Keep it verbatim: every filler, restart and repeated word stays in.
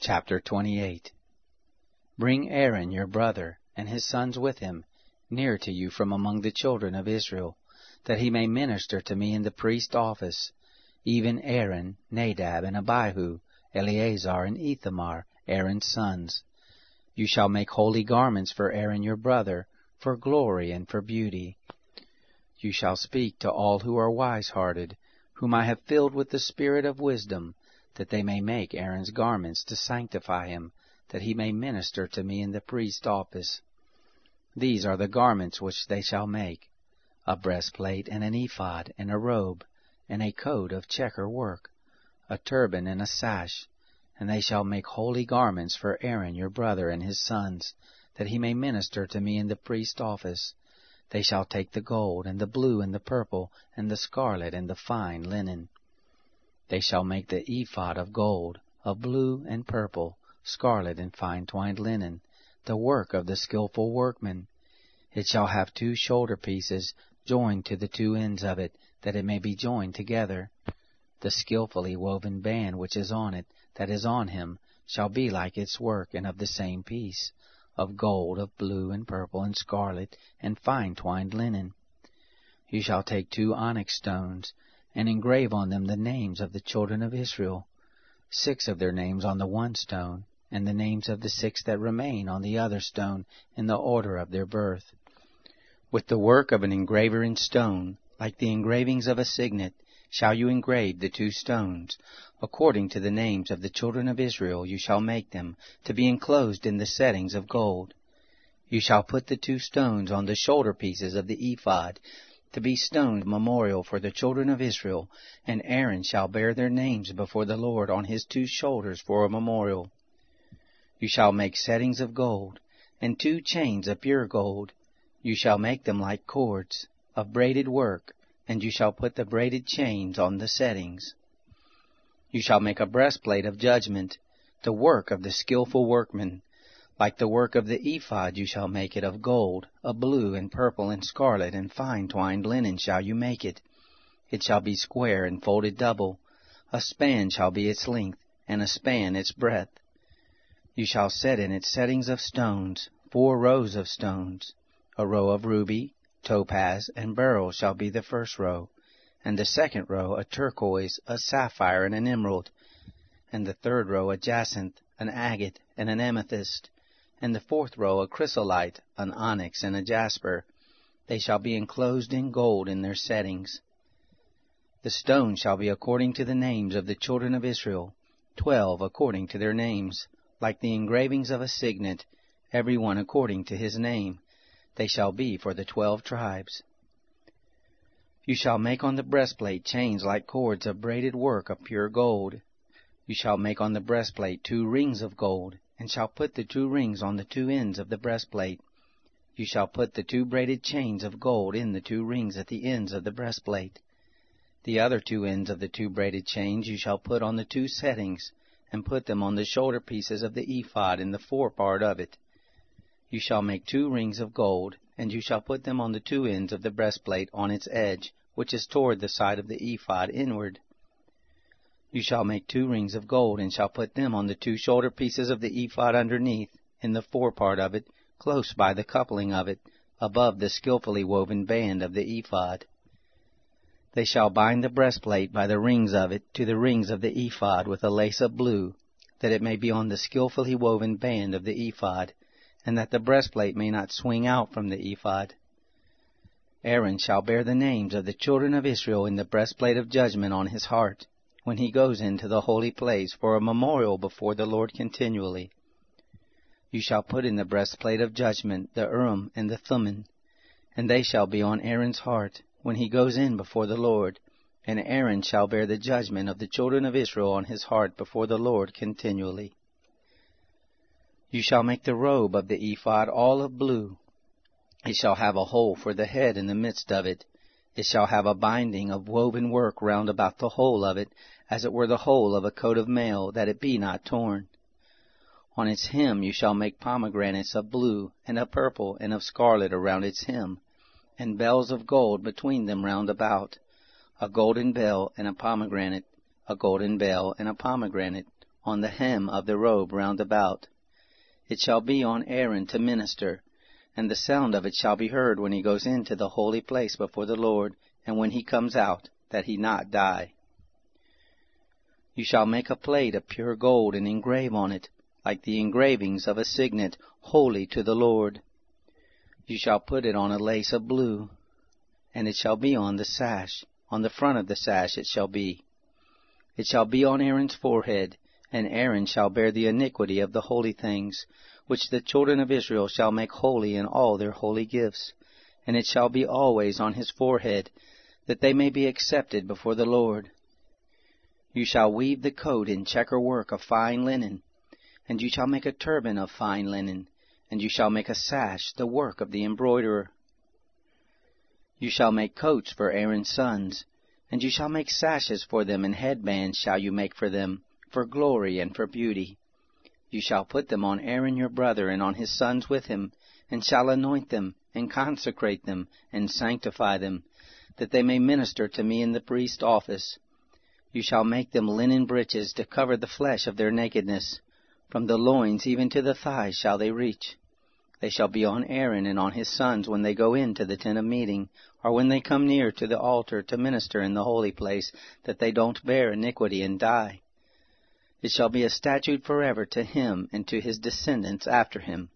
Chapter twenty-eight. Bring Aaron your brother, and his sons with him, near to you from among the children of Israel, that he may minister to me in the priest's office, even Aaron, Nadab, and Abihu, Eleazar, and Ithamar, Aaron's sons. You shall make holy garments for Aaron your brother, for glory and for beauty. You shall speak to all who are wise-hearted, whom I have filled with the spirit of wisdom, that they may make Aaron's garments to sanctify him, that he may minister to me in the priest's office. These are the garments which they shall make: a breastplate, and an ephod, and a robe, and a coat of checker work, a turban, and a sash. And they shall make holy garments for Aaron your brother and his sons, that he may minister to me in the priest's office. They shall take the gold, and the blue, and the purple, and the scarlet, and the fine linen. They shall make the ephod of gold, of blue, and purple, scarlet, and fine twined linen, the work of the skillful workman. It shall have two shoulder pieces, joined to the two ends of it, that it may be joined together. The skillfully woven band which is on it, that is on him, shall be like its work, and of the same piece, of gold, of blue, and purple, and scarlet, and fine twined linen. You shall take two onyx stones, and engrave on them the names of the children of Israel, six of their names on the one stone, and the names of the six that remain on the other stone, in the order of their birth. With the work of an engraver in stone, like the engravings of a signet, shall you engrave the two stones. According to the names of the children of Israel you shall make them, to be enclosed in the settings of gold. You shall put the two stones on the shoulder pieces of the ephod, to be stone memorial for the children of Israel, and Aaron shall bear their names before the Lord on his two shoulders for a memorial. You shall make settings of gold, and two chains of pure gold. You shall make them like cords, of braided work, and you shall put the braided chains on the settings. You shall make a breastplate of judgment, the work of the skillful workman. Like the work of the ephod you shall make it of gold, of blue, and purple, and scarlet, and fine twined linen shall you make it. It shall be square and folded double. A span shall be its length, and a span its breadth. You shall set in its settings of stones, four rows of stones. A row of ruby, topaz, and beryl shall be the first row, and the second row a turquoise, a sapphire, and an emerald, and the third row a jacinth, an agate, and an amethyst, and the fourth row a chrysolite, an onyx, and a jasper. They shall be enclosed in gold in their settings. The stones shall be according to the names of the children of Israel, twelve according to their names, like the engravings of a signet, every one according to his name. They shall be for the twelve tribes. You shall make on the breastplate chains like cords of braided work of pure gold. You shall make on the breastplate two rings of gold, and shall put the two rings on the two ends of the breastplate. You shall put the two braided chains of gold in the two rings at the ends of the breastplate. The other two ends of the two braided chains you shall put on the two settings, and put them on the shoulder pieces of the ephod in the forepart of it. You shall make two rings of gold, and you shall put them on the two ends of the breastplate on its edge, which is toward the side of the ephod inward. You shall make two rings of gold, and shall put them on the two shoulder pieces of the ephod underneath, in the forepart of it, close by the coupling of it, above the skillfully woven band of the ephod. They shall bind the breastplate by the rings of it to the rings of the ephod with a lace of blue, that it may be on the skillfully woven band of the ephod, and that the breastplate may not swing out from the ephod. Aaron shall bear the names of the children of Israel in the breastplate of judgment on his heart, when he goes into the holy place for a memorial before the Lord continually. You shall put in the breastplate of judgment the Urim and the Thummim, and they shall be on Aaron's heart when he goes in before the Lord, and Aaron shall bear the judgment of the children of Israel on his heart before the Lord continually. You shall make the robe of the ephod all of blue. It shall have a hole for the head in the midst of it. It shall have a binding of woven work round about the whole of it, as it were the whole of a coat of mail, that it be not torn. On its hem you shall make pomegranates of blue, and of purple, and of scarlet around its hem, and bells of gold between them round about, a golden bell and a pomegranate, a golden bell and a pomegranate, on the hem of the robe round about. It shall be on Aaron to minister, and the sound of it shall be heard when he goes into the holy place before the Lord, and when he comes out, that he not die. You shall make a plate of pure gold, and engrave on it, like the engravings of a signet, holy to the Lord. You shall put it on a lace of blue, and it shall be on the sash. On the front of the sash it shall be. It shall be on Aaron's forehead, and Aaron shall bear the iniquity of the holy things, which the children of Israel shall make holy in all their holy gifts. And it shall be always on his forehead, that they may be accepted before the Lord. You shall weave the coat in checker work of fine linen, and you shall make a turban of fine linen, and you shall make a sash, the work of the embroiderer. You shall make coats for Aaron's sons, and you shall make sashes for them, and headbands shall you make for them, for glory and for beauty. You shall put them on Aaron your brother, and on his sons with him, and shall anoint them, and consecrate them, and sanctify them, that they may minister to me in the priest's office. You shall make them linen breeches to cover the flesh of their nakedness. From the loins even to the thighs shall they reach. They shall be on Aaron and on his sons when they go into the tent of meeting, or when they come near to the altar to minister in the holy place, that they don't bear iniquity and die. It shall be a statute forever to him and to his descendants after him.